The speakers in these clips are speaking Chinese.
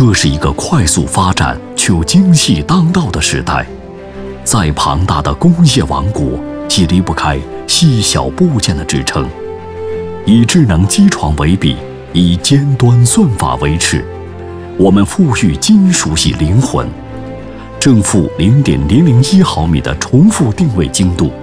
这是一个快速发展却又精细当道的时代。再庞大的工业王国既离不开细小部件的支撑。以智能机床为笔，以尖端算法为尺，我们赋予金属系灵魂。正负0.001毫米的重复定位精度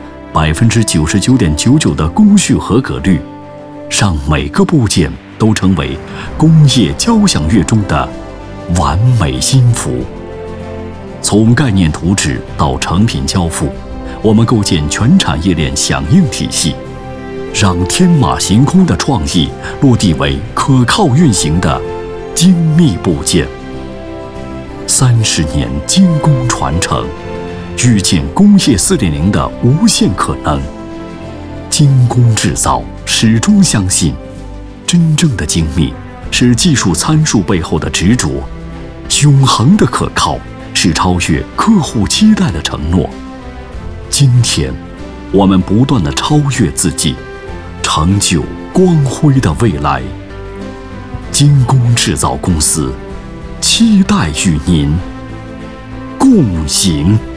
，99.99%的工序合格率，让每个部件都成为工业交响乐中的完美音符。从概念图纸到成品交付，我们构建全产业链响应体系，让天马行空的创意落地为可靠运行的精密部件。30年精工传承，遇见工业4.0的无限可能。精工制造始终相信，真正的精密是技术参数背后的执着，永恒的可靠是超越客户期待的承诺。今天，我们不断地超越自己，成就光辉的未来。精工制造公司期待与您共赢。